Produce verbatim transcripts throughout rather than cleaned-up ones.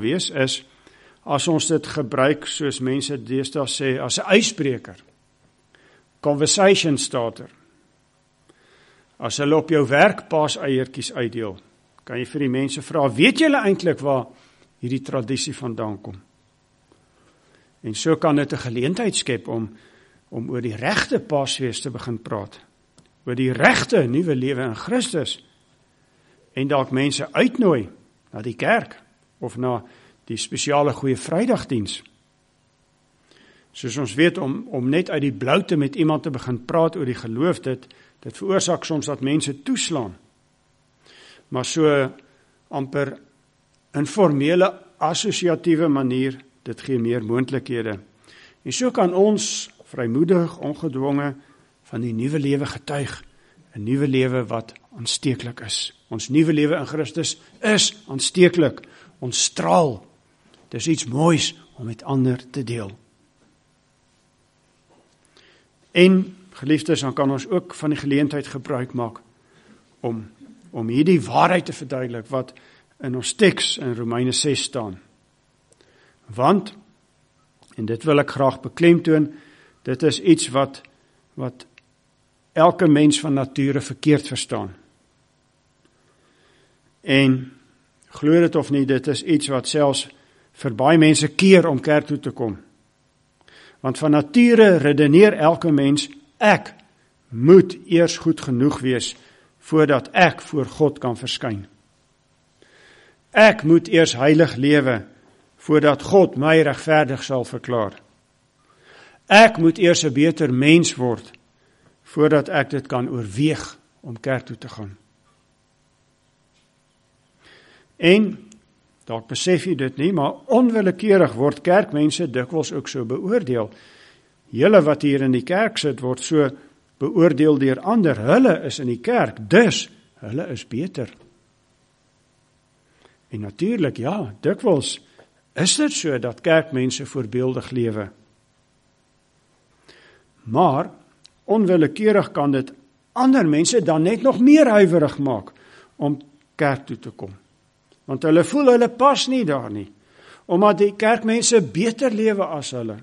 wees is, as ons dit gebruik, soos mense deesdae sê, as 'n ysbreker, conversation starter. As hulle op jou werk paaseiertjies uitdeel, kan jy vir die mense vra, weet julle eintlik waar hierdie tradisie vandaan kom? En so kan dit 'n geleentheid skep om, om oor die regte Paasfees te begin praat, oor die regte nuwe lewe in Christus, en dalk mense uitnooi na die kerk, of na die spesiale Goeie Vrydagdiens. Soos ons weet, om, om net uit die bloute met iemand te begin praat oor die geloof, dit, dit veroorsaak soms dat mense toeslaan. Maar so amper in formele, assosiatiewe manier, dit gee meer moontlikhede. En so kan ons vrymoedig, ongedwonge, van die nuwe lewe getuig, 'n nuwe lewe wat aansteeklik is. Ons nuwe lewe in Christus is aansteeklik, ons straal. Dis iets moois om met ander te deel. En, geliefdes, dan kan ons ook van die geleentheid gebruik maak om, om hierdie waarheid te verduidelik wat in ons teks in Romeine ses staan. Want, en dit wil ek graag beklemtoon, dit is iets wat, wat elke mens van nature verkeerd verstaan. En, glo dit of nie, dit is iets wat selfs vir baie mense keer om kerk toe te kom. Want van nature redeneer elke mens, ek moet eers goed genoeg wees, voordat ek voor God kan verskyn. Ek moet eers heilig lewe, voordat God my regverdig sal verklaar. Ek moet eers 'n beter mens word, voordat ek dit kan oorweeg om kerk toe te gaan. En, dalk besef jy dit nie, maar onwillekeurig word kerkmense dikwels ook so beoordeel. Julle wat hier in die kerk sit, word so beoordeel deur ander. Hulle is in die kerk, dus hulle is beter. En natuurlik, ja, dikwels is dit so dat kerkmense voorbeeldig lewe. Maar, onwillekeurig kan dit ander mense dan net nog meer huiwerig maak om kerk toe te kom. Want hulle voel hulle pas nie daar nie, omdat die kerkmense beter lewe as hulle.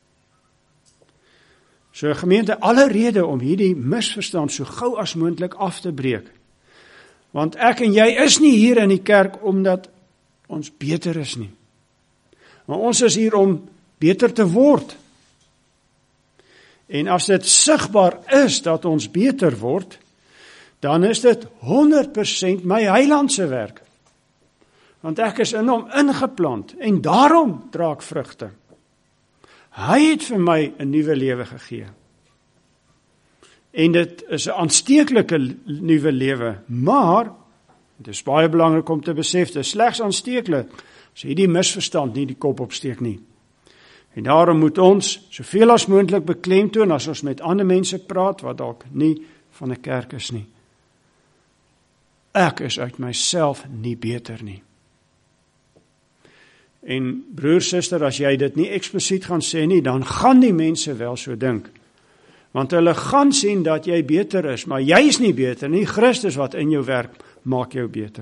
So gemeente, alle rede om hierdie misverstand so gou as moontlik af te breek. Want ek en jy is nie hier in die kerk omdat ons beter is nie. Maar ons is hier om beter te word. En as dit sigbaar is dat ons beter word, dan is dit honderd persent my Heiland se werk. Want ek is in hom ingeplant en daarom dra ek vrugte. Hy het vir my 'n nuwe lewe gegee. En dit is 'n aansteeklike nuwe lewe, maar dit is baie belangrik om te besef, dit is slegs aansteeklik as hierdie misverstand nie die kop opsteek nie. En daarom moet ons soveel as moontlik beklemtoon as ons met ander mense praat wat dalk nie van 'n kerk is nie. Ek is uit myself nie beter nie. En broer, suster, as jy dit nie eksplisiet gaan sê nie, dan gaan die mense wel so dink. Want hulle gaan sien dat jy beter is, maar jy is nie beter nie. Christus wat in jou werk, maak jou beter.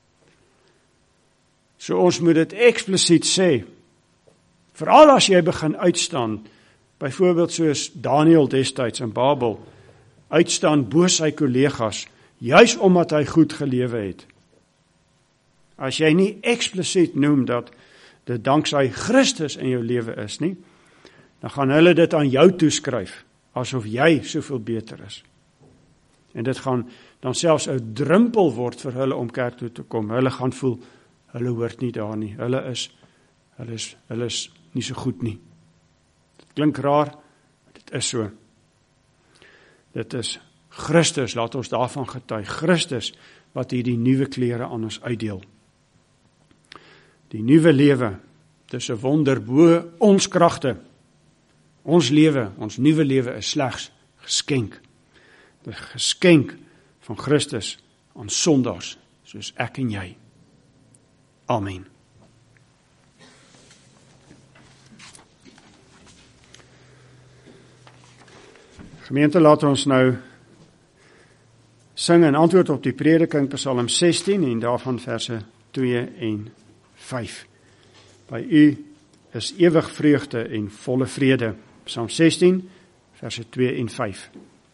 So ons moet dit eksplisiet sê. Veral as jy begin uitstaan, byvoorbeeld soos Daniel destyds in Babel, uitstaan bo sy kollegas, juis omdat hy goed gelewe het. As jy nie eksplisiet noem dat dit danksy Christus in jou lewe is nie, dan gaan hulle dit aan jou toeskryf, asof jy soveel beter is. En dit gaan dan selfs 'n drempel word vir hulle om kerk toe te kom. Hulle gaan voel, hulle hoort nie daar nie, hulle is, hulle is, hulle is nie so goed nie. Dit klink raar, dit is so. Dit is Christus, laat ons daarvan getuig, Christus wat hierdie nuwe klere aan ons uitdeel. Die nuwe lewe, dit is 'n wonder bo ons kragte. Ons lewe, ons nuwe lewe is slegs geskenk. Die geskenk van Christus aan sondaars, soos ek en jy. Amen. Gemeente, laat ons nou sing in antwoord op die prediking Psalm sestien en daarvan verse twee en vyf. By U is ewig vreugde en volle vrede. Psalm sestien, verse twee en vyf.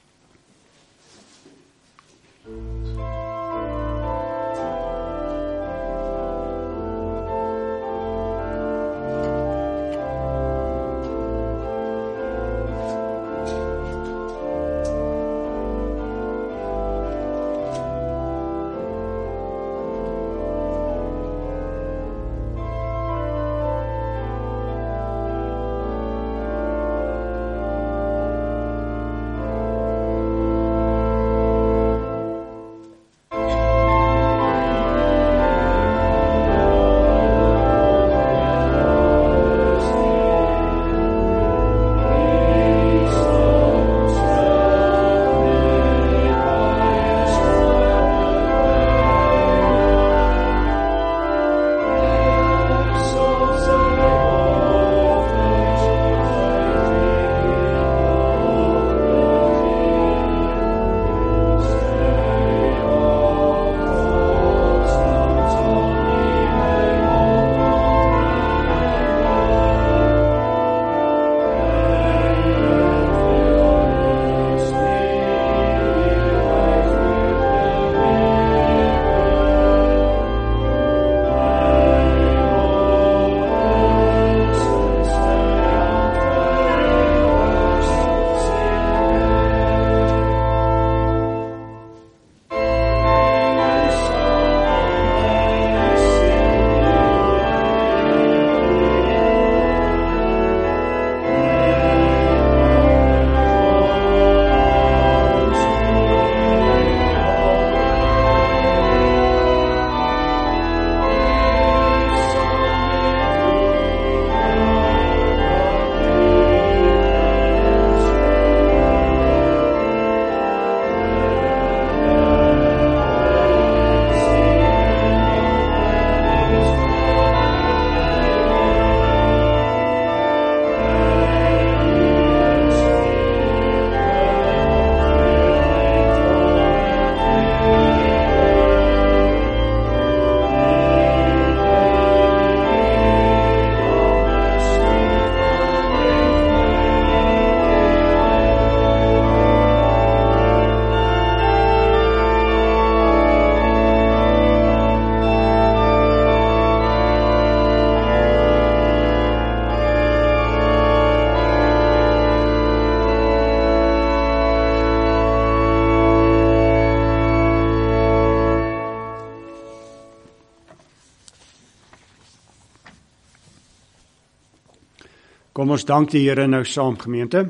Kom ons dank die Here nou saam, gemeente.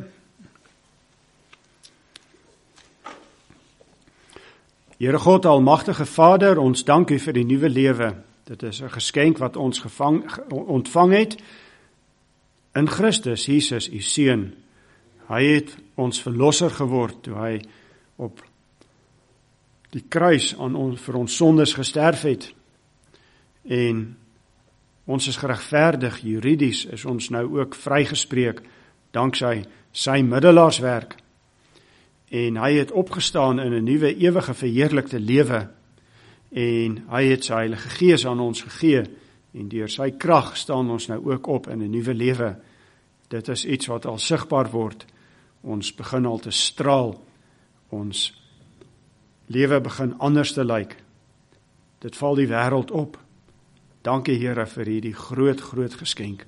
Here God, almagtige Vader, ons dank U vir die nuwe lewe. Dit is 'n geskenk wat ons gevang, ontvang het in Christus Jesus, U Seun. Hy het ons verlosser geword toe hy op die kruis aan ons vir ons sondes gesterf het. En ons is geregverdig, juridies is ons nou ook vrygespreek danksy sy middelaarswerk. En hy het opgestaan in 'n nuwe ewige verheerlikte lewe. En hy het sy Heilige Gees aan ons gegee en deur sy krag staan ons nou ook op in 'n nuwe lewe. Dit is iets wat al sigbaar word. Ons begin al te straal. Ons lewe begin anders te lyk. Dit val die wêreld op. Dankie Here vir hierdie groot, groot geskenk.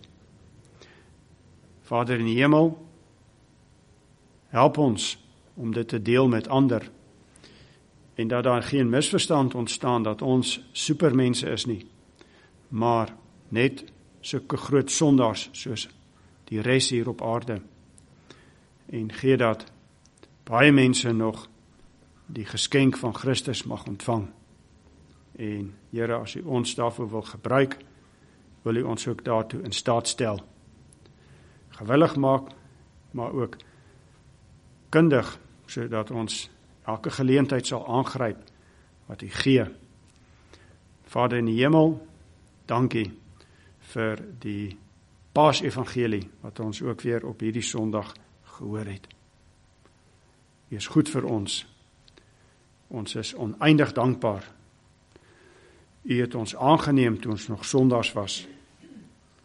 Vader in die hemel, help ons om dit te deel met ander. En dat daar geen misverstand ontstaan dat ons supermense is nie, maar net sulke groot sondaars soos die res hier op aarde. En gee dat baie mense nog die geskenk van Christus mag ontvang. En Here, as U ons daarvoor wil gebruik, wil U ons ook daartoe in staat stel. Gewillig maak, maar ook kundig, sodat ons elke geleentheid sal aangryp wat U gee. Vader in die hemel, dankie vir die Paasevangelie wat ons ook weer op hierdie Sondag gehoor het. U is goed vir ons. Ons is oneindig dankbaar. U het ons aangeneem toe ons nog sondaars was.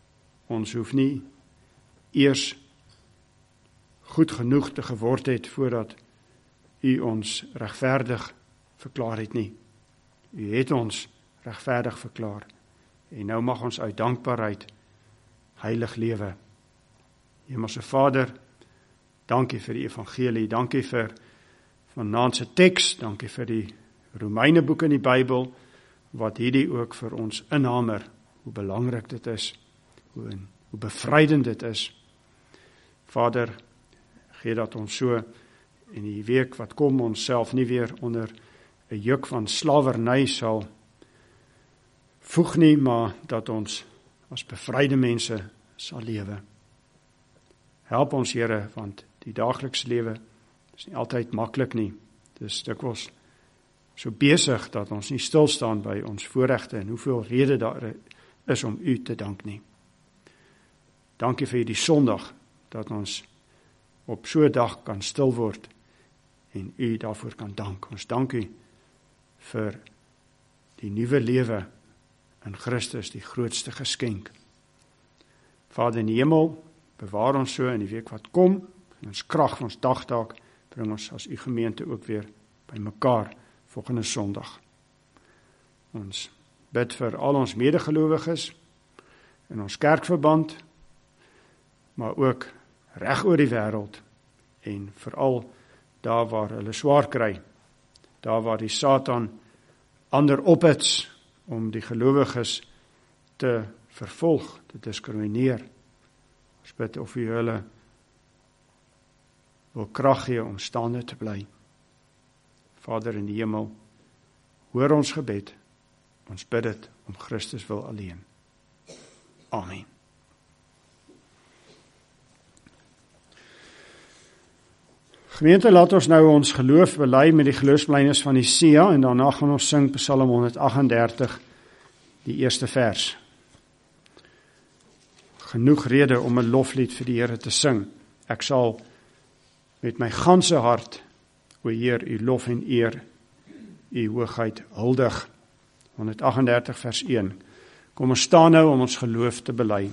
ons hoef nie eers goed genoeg te geword het voordat U ons regverdig verklaar het nie. U het ons regverdig verklaar. En nou mag ons uit dankbaarheid heilig lewe. Hemelse Vader, dankie vir die evangelie, dankie vir vanaand se teks, dankie vir die Romeine boek in die Bybel, wat hierdie ook vir ons inhamer, hoe belangrik dit is, hoe, hoe bevrydend dit is. Vader, gee dat ons so in die week wat kom, ons self nie weer onder 'n juk van slawerny sal voeg nie, maar dat ons as bevryde mense sal lewe. Help ons, Here, want die daaglikse lewe is nie altyd maklik nie. Dit is dikwels so besig dat ons nie stil staan by ons voorregte en hoeveel rede daar is om U te dank nie. Dankie vir die Sondag, dat ons op so 'n dag kan stil word en U daarvoor kan dank. Ons dank U vir die nuwe lewe in Christus, die grootste geskenk. Vader in die hemel, bewaar ons so in die week wat kom, en ons krag, ons dagtaak, bring ons as U gemeente ook weer by mekaar volgende Sondag. Ons bid vir al ons medegelowiges in ons kerkverband, maar ook reg oor die wêreld en veral daar waar hulle swaar kry, daar waar die Satan ander ophits om die gelowiges te vervolg, te diskrimineer. Ons bid of U hulle wil krag gee om staande te bly. Vader in die hemel, hoor ons gebed, ons bid dit om Christus wil alleen. Amen. Gemeente, laat ons nou ons geloof bely met die geloofsbelijdenis van Sia en daarna gaan ons sing Psalm honderdagtendertig, die eerste vers. Genoeg rede om 'n loflied vir die Here te sing. Ek sal met my ganse hart, o Heer, U lof en eer, U hoogheid huldig. honderdagtendertig vers een. Kom ons staan nou om ons geloof te bely.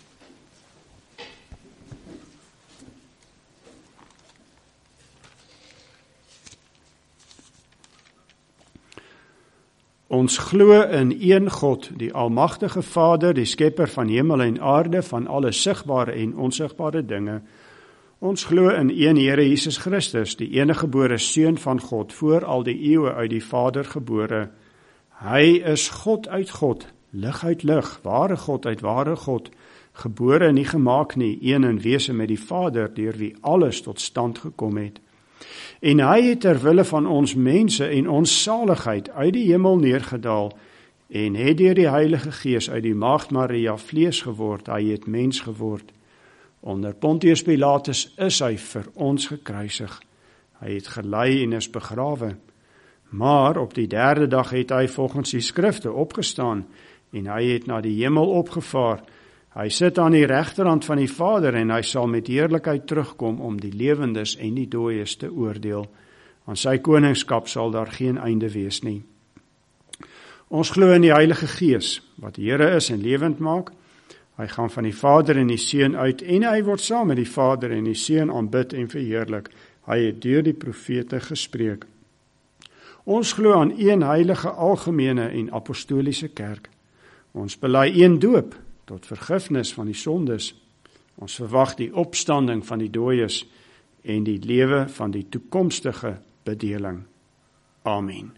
Ons glo in een God, die almagtige Vader, die skepper van hemel en aarde, van alle sigbare en onsigbare dinge. Ons glo in een Here Jesus Christus, die eniggebore Seun van God, voor al die eeue uit die Vader gebore. Hy is God uit God, lig uit lig, ware God uit ware God, gebore en nie gemaak nie, een in wese met die Vader, deur wie alles tot stand gekom het. En hy het ter wille van ons mense en ons saligheid uit die hemel neergedaal en het deur die Heilige Gees uit die Maagd Maria vlees geword, hy het mens geword. Onder Pontius Pilatus is hy vir ons gekruisig. Hy het gelei en is begrawe. Maar op die derde dag het hy volgens die skrifte opgestaan en hy het na die hemel opgevaar. Hy sit aan die regterhand van die Vader en hy sal met heerlikheid terugkom om die lewendes en die dooies te oordeel. Aan sy koningskap sal daar geen einde wees nie. Ons glo in die Heilige Gees, wat Here is en lewend maak. Hy gaan van die Vader en die Seun uit en hy word saam met die Vader en die Seun aanbid en verheerlik. Hy het deur die profete gespreek. Ons glo aan een heilige algemene en apostoliese kerk. Ons bely een doop tot vergifnis van die sondes. Ons verwag die opstanding van die dooies en die lewe van die toekomstige bedeling. Amen.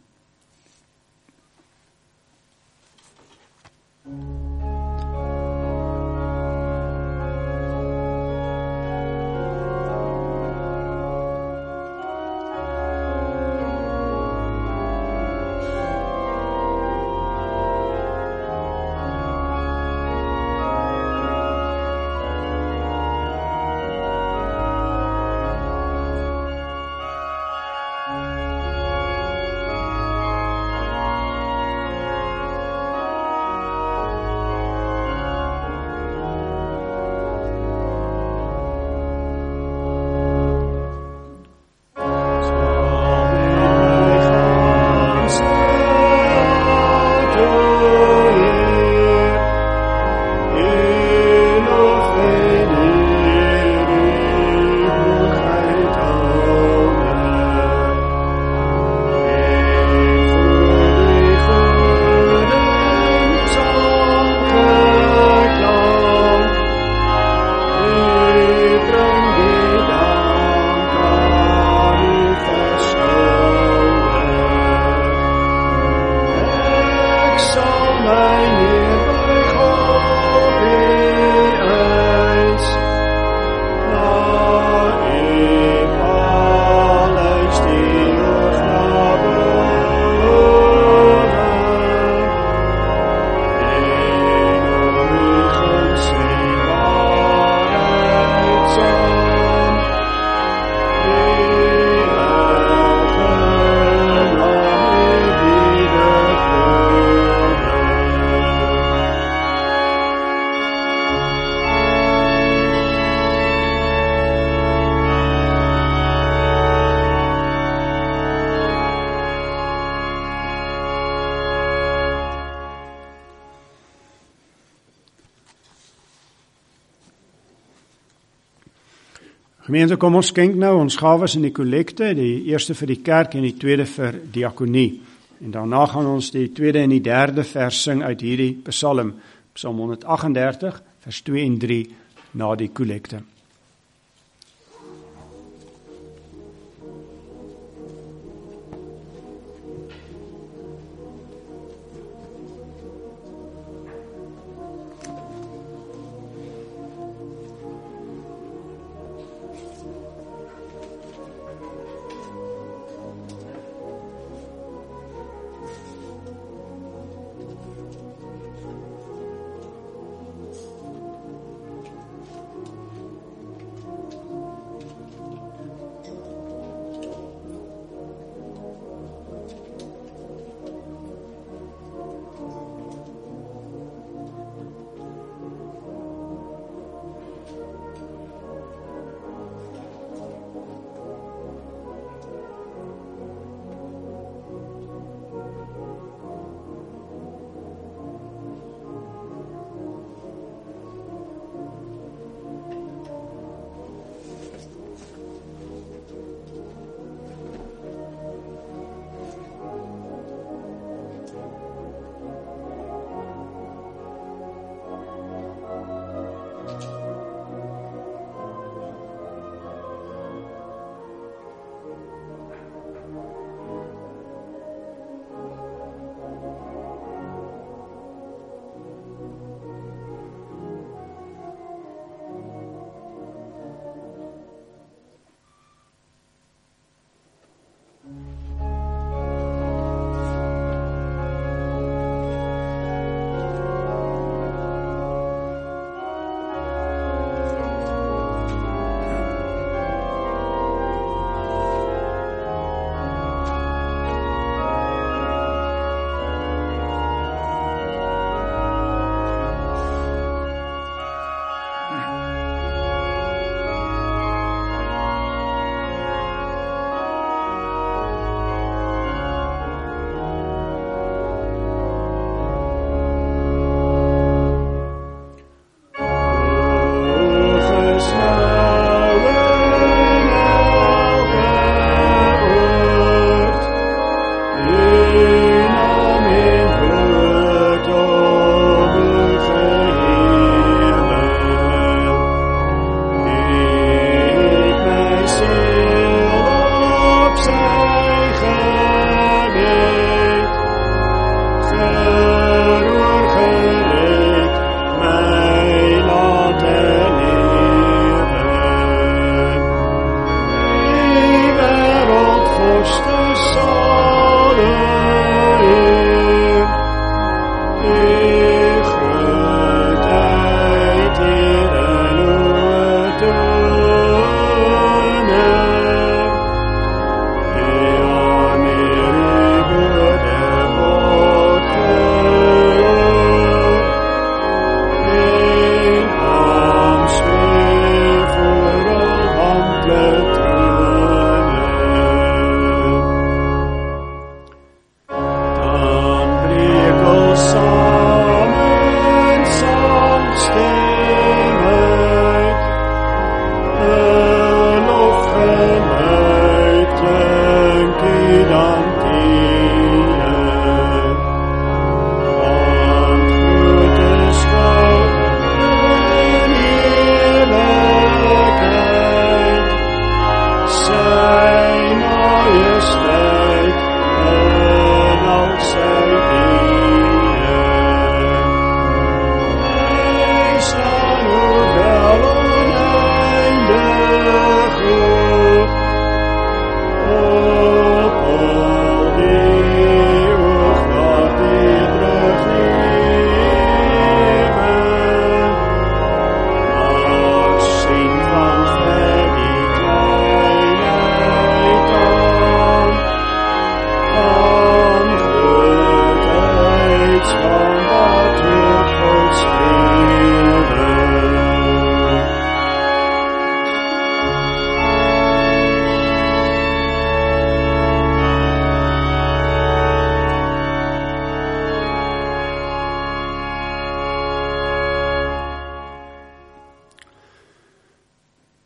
Gemeente, kom ons skenk nou ons gawes in die kollekte, die eerste vir die kerk en die tweede vir diakonie. En daarna gaan ons die tweede en die derde vers sing uit hierdie psalm, Psalm honderd agt en dertig, vers twee en drie, na die kollekte.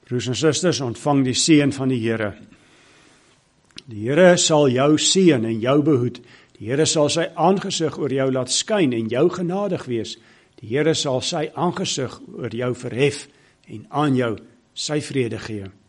Broers en susters, ontvang die seën van die Here. Die Here sal jou seën en jou behoed. Die Here sal sy aangesig oor jou laat skyn en jou genadig wees. Die Here sal sy aangesig oor jou verhef en aan jou sy vrede gee.